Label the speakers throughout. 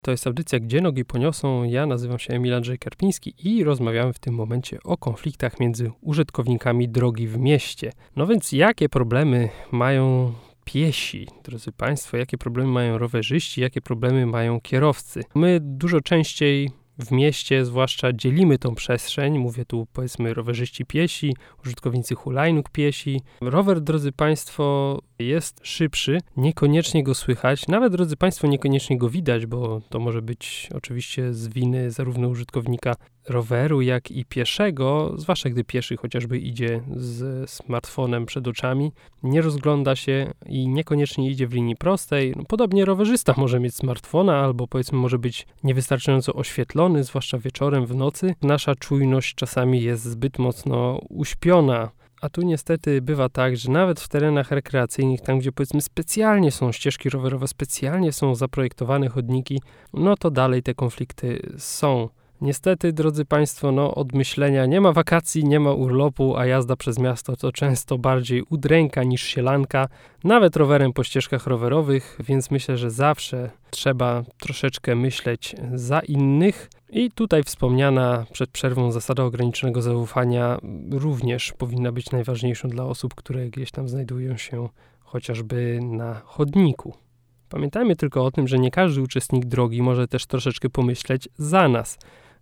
Speaker 1: To jest audycja Gdzie nogi poniosą. Ja nazywam się Emil Andrzej Karpiński i rozmawiamy w tym momencie o konfliktach między użytkownikami drogi w mieście. No więc jakie problemy mają piesi, drodzy Państwo, jakie problemy mają rowerzyści, jakie problemy mają kierowcy? My dużo częściej w mieście zwłaszcza dzielimy tą przestrzeń, mówię tu powiedzmy rowerzyści piesi, użytkownicy hulajnóg piesi. Rower, drodzy Państwo, jest szybszy, niekoniecznie go słychać, nawet drodzy Państwo niekoniecznie go widać, bo to może być oczywiście z winy zarówno użytkownika roweru, jak i pieszego, zwłaszcza gdy pieszy chociażby idzie z smartfonem przed oczami, nie rozgląda się i niekoniecznie idzie w linii prostej. No, podobnie rowerzysta może mieć smartfona albo powiedzmy może być niewystarczająco oświetlony, zwłaszcza wieczorem, w nocy. Nasza czujność czasami jest zbyt mocno uśpiona. A tu niestety bywa tak, że nawet w terenach rekreacyjnych, tam gdzie powiedzmy specjalnie są ścieżki rowerowe, specjalnie są zaprojektowane chodniki, no to dalej te konflikty są. Niestety, drodzy Państwo, od myślenia nie ma wakacji, nie ma urlopu, a jazda przez miasto to często bardziej udręka niż sielanka, nawet rowerem po ścieżkach rowerowych, więc myślę, że zawsze trzeba troszeczkę myśleć za innych. I tutaj wspomniana przed przerwą zasada ograniczonego zaufania również powinna być najważniejszą dla osób, które gdzieś tam znajdują się chociażby na chodniku. Pamiętajmy tylko o tym, że nie każdy uczestnik drogi może też troszeczkę pomyśleć za nas.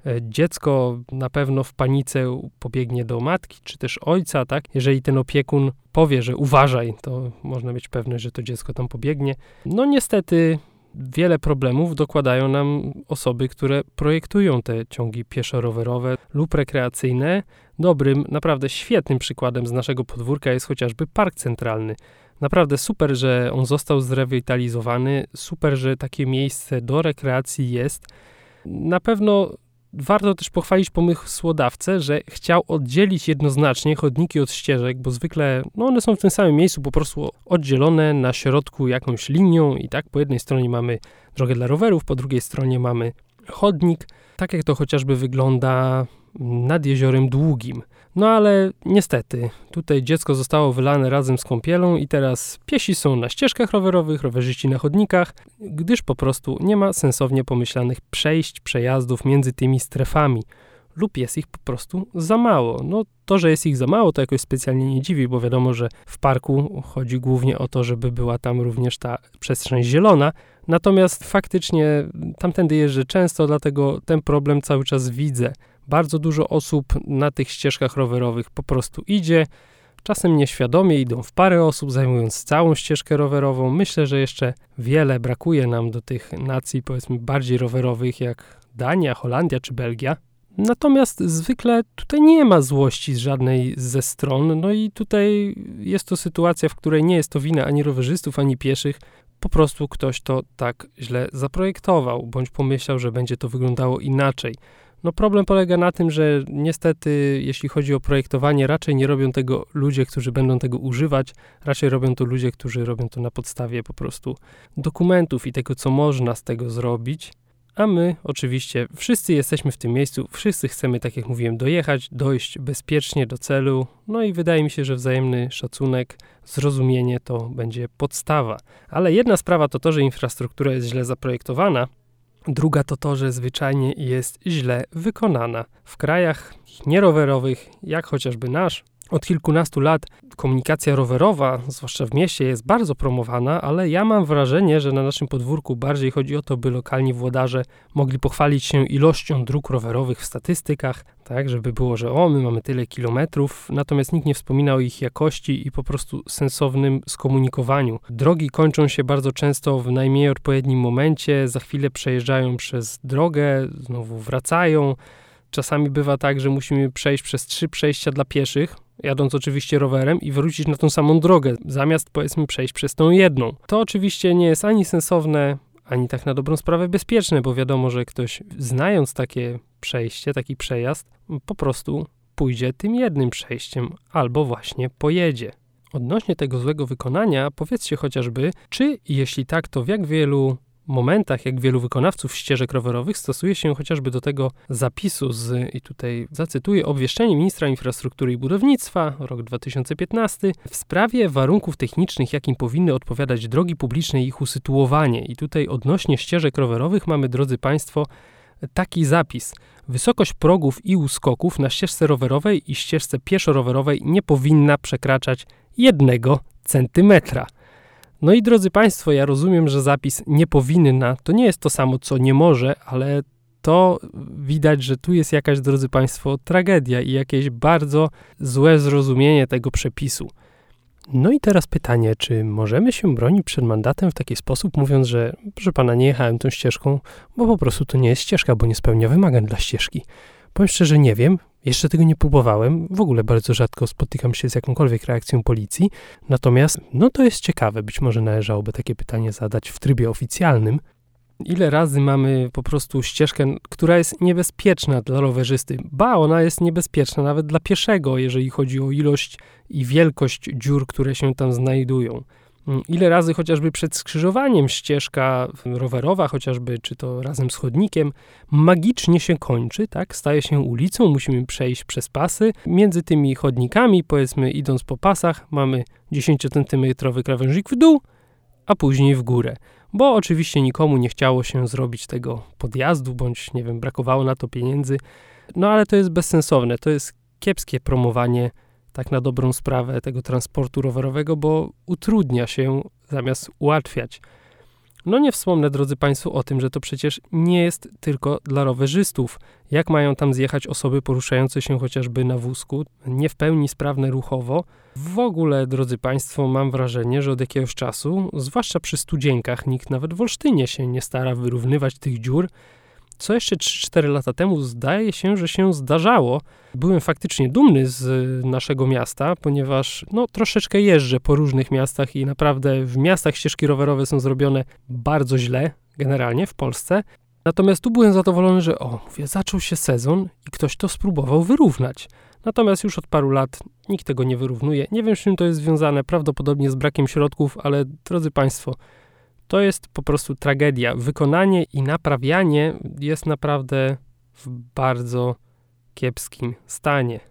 Speaker 1: Dziecko na pewno w panice pobiegnie do matki, czy też ojca, tak? Jeżeli ten opiekun powie, że uważaj, to można być pewny, że to dziecko tam pobiegnie. No niestety wiele problemów dokładają nam osoby, które projektują te ciągi pieszo-rowerowe lub rekreacyjne. Dobrym, naprawdę świetnym przykładem z naszego podwórka jest chociażby Park Centralny. Naprawdę super, że on został zrewitalizowany, super, że takie miejsce do rekreacji jest. Na pewno warto też pochwalić pomysłodawcę, że chciał oddzielić jednoznacznie chodniki od ścieżek, bo zwykle one są w tym samym miejscu, po prostu oddzielone na środku jakąś linią i tak po jednej stronie mamy drogę dla rowerów, po drugiej stronie mamy chodnik, tak jak to chociażby wygląda nad Jeziorem Długim. No ale niestety, tutaj dziecko zostało wylane razem z kąpielą i teraz piesi są na ścieżkach rowerowych, rowerzyści na chodnikach, gdyż po prostu nie ma sensownie pomyślanych przejść, przejazdów między tymi strefami lub jest ich po prostu za mało. No to, że jest ich za mało, to jakoś specjalnie nie dziwi, bo wiadomo, że w parku chodzi głównie o to, żeby była tam również ta przestrzeń zielona, natomiast faktycznie tamtędy jeżdżę często, dlatego ten problem cały czas widzę. Bardzo dużo osób na tych ścieżkach rowerowych po prostu idzie, czasem nieświadomie idą w parę osób, zajmując całą ścieżkę rowerową. Myślę, że jeszcze wiele brakuje nam do tych nacji, powiedzmy, bardziej rowerowych jak Dania, Holandia czy Belgia. Natomiast zwykle tutaj nie ma złości z żadnej ze stron, no i tutaj jest to sytuacja, w której nie jest to wina ani rowerzystów, ani pieszych, po prostu ktoś to tak źle zaprojektował, bądź pomyślał, że będzie to wyglądało inaczej. No problem polega na tym, że niestety, jeśli chodzi o projektowanie, raczej nie robią tego ludzie, którzy będą tego używać, raczej robią to ludzie, którzy robią to na podstawie po prostu dokumentów i tego, co można z tego zrobić, a my oczywiście wszyscy jesteśmy w tym miejscu, wszyscy chcemy, tak jak mówiłem, dojechać, dojść bezpiecznie do celu, no i wydaje mi się, że wzajemny szacunek, zrozumienie to będzie podstawa. Ale jedna sprawa to to, że infrastruktura jest źle zaprojektowana, druga to to, że zwyczajnie jest źle wykonana. W krajach nierowerowych, jak chociażby nasz, od kilkunastu lat komunikacja rowerowa, zwłaszcza w mieście, jest bardzo promowana, ale ja mam wrażenie, że na naszym podwórku bardziej chodzi o to, by lokalni włodarze mogli pochwalić się ilością dróg rowerowych w statystykach, tak, żeby było, że my mamy tyle kilometrów, natomiast nikt nie wspomina o ich jakości i po prostu sensownym skomunikowaniu. Drogi kończą się bardzo często w najmniej odpowiednim momencie, za chwilę przejeżdżają przez drogę, znowu wracają. Czasami bywa tak, że musimy przejść przez 3 przejścia dla pieszych, jadąc oczywiście rowerem i wrócić na tą samą drogę, zamiast powiedzmy przejść przez tą jedną. To oczywiście nie jest ani sensowne, ani tak na dobrą sprawę bezpieczne, bo wiadomo, że ktoś znając takie przejście, taki przejazd, po prostu pójdzie tym jednym przejściem albo właśnie pojedzie. Odnośnie tego złego wykonania powiedzcie chociażby, czy jeśli tak, to w jak wielu momentach, jak wielu wykonawców ścieżek rowerowych, stosuje się chociażby do tego zapisu i tutaj zacytuję, obwieszczenie ministra infrastruktury i budownictwa, rok 2015, w sprawie warunków technicznych, jakim powinny odpowiadać drogi publiczne i ich usytuowanie. I tutaj odnośnie ścieżek rowerowych mamy, drodzy Państwo, taki zapis. Wysokość progów i uskoków na ścieżce rowerowej i ścieżce pieszo-rowerowej nie powinna przekraczać 1 centymetra. No i drodzy Państwo, ja rozumiem, że zapis nie powinna, to nie jest to samo, co nie może, ale to widać, że tu jest jakaś, drodzy Państwo, tragedia i jakieś bardzo złe zrozumienie tego przepisu. No i teraz pytanie, czy możemy się bronić przed mandatem w taki sposób, mówiąc, że proszę pana, nie jechałem tą ścieżką, bo po prostu to nie jest ścieżka, bo nie spełnia wymagań dla ścieżki. Powiem szczerze, nie wiem, jeszcze tego nie próbowałem, w ogóle bardzo rzadko spotykam się z jakąkolwiek reakcją policji, natomiast no to jest ciekawe, być może należałoby takie pytanie zadać w trybie oficjalnym. Ile razy mamy po prostu ścieżkę, która jest niebezpieczna dla rowerzysty? Ba, ona jest niebezpieczna nawet dla pieszego, jeżeli chodzi o ilość i wielkość dziur, które się tam znajdują. Ile razy chociażby przed skrzyżowaniem ścieżka rowerowa, chociażby czy to razem z chodnikiem, magicznie się kończy, tak? Staje się ulicą, musimy przejść przez pasy. Między tymi chodnikami, powiedzmy idąc po pasach, mamy 10-centymetrowy krawężnik w dół, a później w górę. Bo oczywiście nikomu nie chciało się zrobić tego podjazdu, bądź nie wiem, brakowało na to pieniędzy. No ale to jest bezsensowne, to jest kiepskie promowanie tak na dobrą sprawę tego transportu rowerowego, bo utrudnia się zamiast ułatwiać. No nie wspomnę, drodzy Państwo, o tym, że to przecież nie jest tylko dla rowerzystów. Jak mają tam zjechać osoby poruszające się chociażby na wózku, nie w pełni sprawne ruchowo? W ogóle, drodzy Państwo, mam wrażenie, że od jakiegoś czasu, zwłaszcza przy studzienkach, nikt nawet w Olsztynie się nie stara wyrównywać tych dziur, co jeszcze 3-4 lata temu zdaje się, że się zdarzało. Byłem faktycznie dumny z naszego miasta, ponieważ troszeczkę jeżdżę po różnych miastach i naprawdę w miastach ścieżki rowerowe są zrobione bardzo źle, generalnie w Polsce. Natomiast tu byłem zadowolony, że zaczął się sezon i ktoś to spróbował wyrównać. Natomiast już od paru lat nikt tego nie wyrównuje. Nie wiem, z czym to jest związane, prawdopodobnie z brakiem środków, ale drodzy Państwo, to jest po prostu tragedia. Wykonanie i naprawianie jest naprawdę w bardzo kiepskim stanie.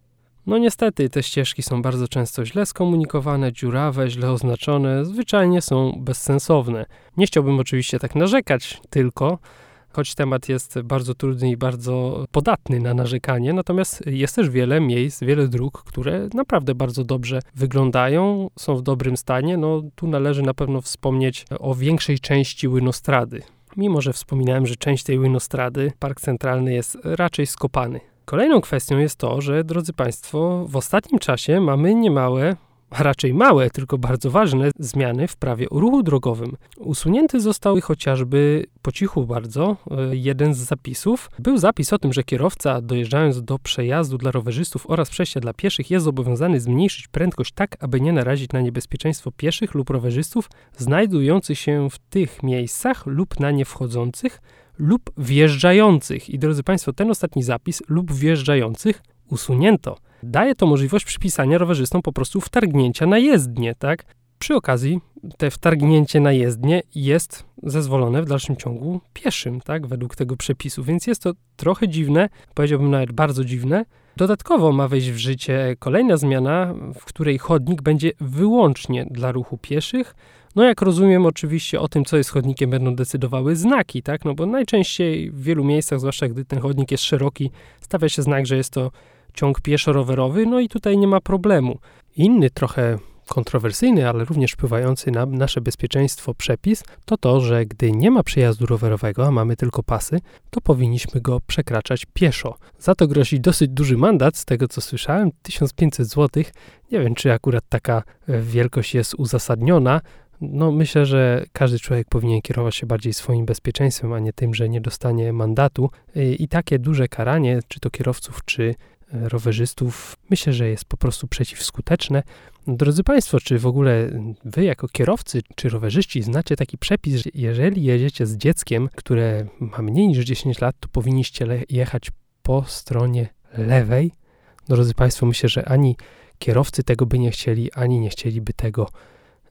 Speaker 1: No niestety te ścieżki są bardzo często źle skomunikowane, dziurawe, źle oznaczone, zwyczajnie są bezsensowne. Nie chciałbym oczywiście tak narzekać tylko, choć temat jest bardzo trudny i bardzo podatny na narzekanie, natomiast jest też wiele miejsc, wiele dróg, które naprawdę bardzo dobrze wyglądają, są w dobrym stanie. Tu należy na pewno wspomnieć o większej części Łynostrady. Mimo że wspominałem, że część tej Łynostrady, Park Centralny, jest raczej skopany. Kolejną kwestią jest to, że, drodzy Państwo, w ostatnim czasie mamy niemałe, a raczej małe, tylko bardzo ważne zmiany w prawie o ruchu drogowym. Usunięty został chociażby po cichu bardzo jeden z zapisów. Był zapis o tym, że kierowca dojeżdżając do przejazdu dla rowerzystów oraz przejścia dla pieszych jest zobowiązany zmniejszyć prędkość tak, aby nie narazić na niebezpieczeństwo pieszych lub rowerzystów znajdujących się w tych miejscach lub na nie wchodzących lub wjeżdżających. I drodzy Państwo, ten ostatni zapis lub wjeżdżających usunięto. Daje to możliwość przypisania rowerzystom po prostu wtargnięcia na jezdnię, tak? Przy okazji te wtargnięcie na jezdnię jest zezwolone w dalszym ciągu pieszym, tak? Według tego przepisu, więc jest to trochę dziwne, powiedziałbym nawet bardzo dziwne. Dodatkowo ma wejść w życie kolejna zmiana, w której chodnik będzie wyłącznie dla ruchu pieszych. Jak rozumiem, oczywiście o tym, co jest chodnikiem, będą decydowały znaki, tak? Bo najczęściej w wielu miejscach, zwłaszcza gdy ten chodnik jest szeroki, stawia się znak, że jest to ciąg pieszo-rowerowy, i tutaj nie ma problemu. Inny, trochę kontrowersyjny, ale również wpływający na nasze bezpieczeństwo przepis, to, że gdy nie ma przejazdu rowerowego, a mamy tylko pasy, to powinniśmy go przekraczać pieszo. Za to grozi dosyć duży mandat, z tego co słyszałem, 1500 zł. Nie wiem, czy akurat taka wielkość jest uzasadniona. Myślę, że każdy człowiek powinien kierować się bardziej swoim bezpieczeństwem, a nie tym, że nie dostanie mandatu. I takie duże karanie, czy to kierowców, czy rowerzystów, myślę, że jest po prostu przeciwskuteczne. Drodzy Państwo, czy w ogóle Wy jako kierowcy, czy rowerzyści znacie taki przepis, że jeżeli jedziecie z dzieckiem, które ma mniej niż 10 lat, to powinniście jechać po stronie lewej? Drodzy Państwo, myślę, że ani kierowcy tego by nie chcieli, ani nie chcieliby tego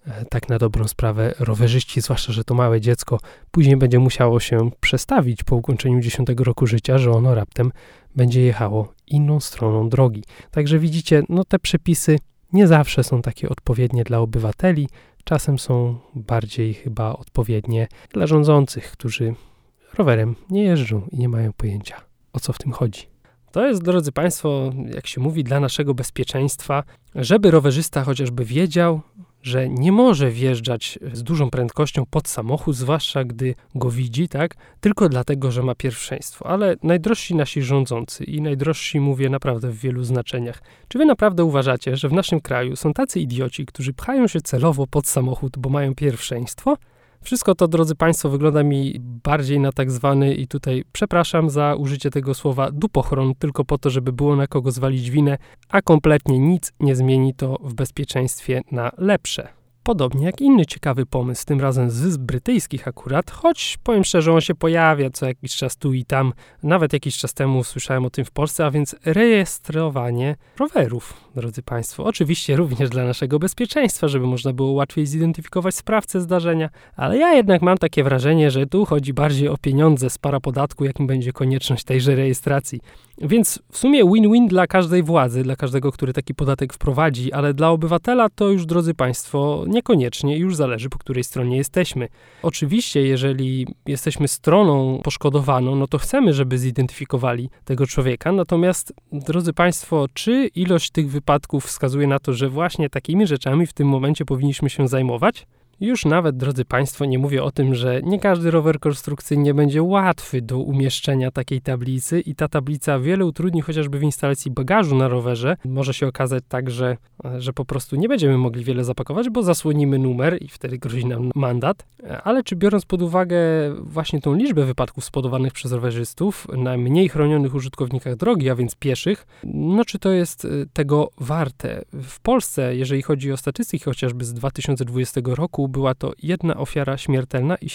Speaker 1: tak na dobrą sprawę rowerzyści, zwłaszcza, że to małe dziecko, później będzie musiało się przestawić po ukończeniu 10 roku życia, że ono raptem będzie jechało inną stroną drogi. Także widzicie, te przepisy nie zawsze są takie odpowiednie dla obywateli, czasem są bardziej chyba odpowiednie dla rządzących, którzy rowerem nie jeżdżą i nie mają pojęcia, o co w tym chodzi. To jest, drodzy Państwo, jak się mówi, dla naszego bezpieczeństwa, żeby rowerzysta chociażby wiedział, że nie może wjeżdżać z dużą prędkością pod samochód, zwłaszcza gdy go widzi, tak? Tylko dlatego, że ma pierwszeństwo. Ale najdrożsi nasi rządzący i najdrożsi mówię naprawdę w wielu znaczeniach. Czy wy naprawdę uważacie, że w naszym kraju są tacy idioci, którzy pchają się celowo pod samochód, bo mają pierwszeństwo? Wszystko to, drodzy Państwo, wygląda mi bardziej na tak zwany, i tutaj przepraszam za użycie tego słowa, dupochron, tylko po to, żeby było na kogo zwalić winę, a kompletnie nic nie zmieni to w bezpieczeństwie na lepsze. Podobnie jak inny ciekawy pomysł, tym razem z Wysp Brytyjskich akurat, choć powiem szczerze, on się pojawia co jakiś czas tu i tam. Nawet jakiś czas temu słyszałem o tym w Polsce, a więc rejestrowanie rowerów, drodzy Państwo. Oczywiście również dla naszego bezpieczeństwa, żeby można było łatwiej zidentyfikować sprawcę zdarzenia, ale ja jednak mam takie wrażenie, że tu chodzi bardziej o pieniądze z parapodatku, jakim będzie konieczność tejże rejestracji. Więc w sumie win-win dla każdej władzy, dla każdego, który taki podatek wprowadzi, ale dla obywatela to już, drodzy Państwo, niekoniecznie, już zależy, po której stronie jesteśmy. Oczywiście, jeżeli jesteśmy stroną poszkodowaną, to chcemy, żeby zidentyfikowali tego człowieka, natomiast, drodzy Państwo, czy ilość tych wypadków wskazuje na to, że właśnie takimi rzeczami w tym momencie powinniśmy się zajmować? Już nawet, drodzy Państwo, nie mówię o tym, że nie każdy rower konstrukcyjny będzie łatwy do umieszczenia takiej tablicy i ta tablica wiele utrudni chociażby w instalacji bagażu na rowerze. Może się okazać tak, że po prostu nie będziemy mogli wiele zapakować, bo zasłonimy numer i wtedy grozi nam mandat. Ale czy biorąc pod uwagę właśnie tą liczbę wypadków spowodowanych przez rowerzystów na mniej chronionych użytkownikach drogi, a więc pieszych, czy to jest tego warte? W Polsce, jeżeli chodzi o statystyki chociażby z 2020 roku, była to 1 ofiara śmiertelna i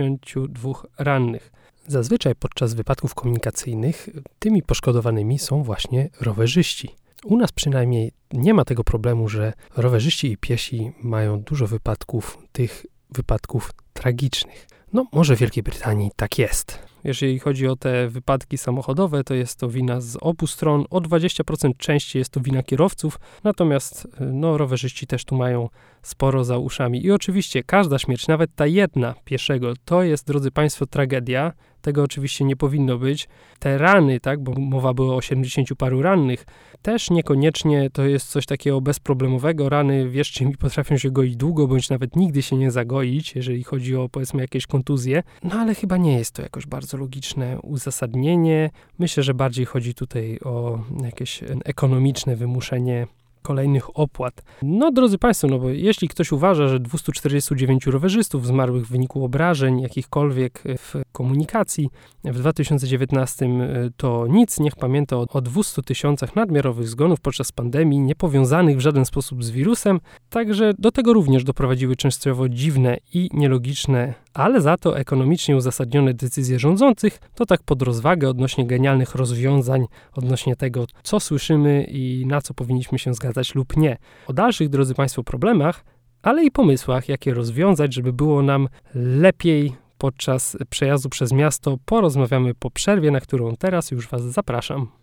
Speaker 1: 72 rannych. Zazwyczaj podczas wypadków komunikacyjnych tymi poszkodowanymi są właśnie rowerzyści. U nas przynajmniej nie ma tego problemu, że rowerzyści i piesi mają dużo wypadków, tych wypadków tragicznych. Może w Wielkiej Brytanii tak jest. Jeżeli chodzi o te wypadki samochodowe, to jest to wina z obu stron. O 20% częściej jest to wina kierowców, natomiast rowerzyści też tu mają sporo za uszami. I oczywiście każda śmierć, nawet ta jedna pieszego, to jest, drodzy Państwo, tragedia. Tego oczywiście nie powinno być. Te rany, tak, bo mowa była o 70 paru rannych, też niekoniecznie to jest coś takiego bezproblemowego. Rany, wierzcie mi, potrafią się goić długo, bądź nawet nigdy się nie zagoić, jeżeli chodzi o, powiedzmy, jakieś kontuzje. Ale chyba nie jest to jakoś bardzo logiczne uzasadnienie. Myślę, że bardziej chodzi tutaj o jakieś ekonomiczne wymuszenie kolejnych opłat. Drodzy Państwo, bo jeśli ktoś uważa, że 249 rowerzystów zmarłych w wyniku obrażeń jakichkolwiek w komunikacji w 2019 to nic, niech pamięta o 200 tysiącach nadmiarowych zgonów podczas pandemii, niepowiązanych w żaden sposób z wirusem, także do tego również doprowadziły częściowo dziwne i nielogiczne, ale za to ekonomicznie uzasadnione decyzje rządzących, to tak pod rozwagę odnośnie genialnych rozwiązań, odnośnie tego, co słyszymy i na co powinniśmy się zgadzać lub nie. O dalszych, drodzy Państwo, problemach, ale i pomysłach, jakie rozwiązać, żeby było nam lepiej podczas przejazdu przez miasto, porozmawiamy po przerwie, na którą teraz już Was zapraszam.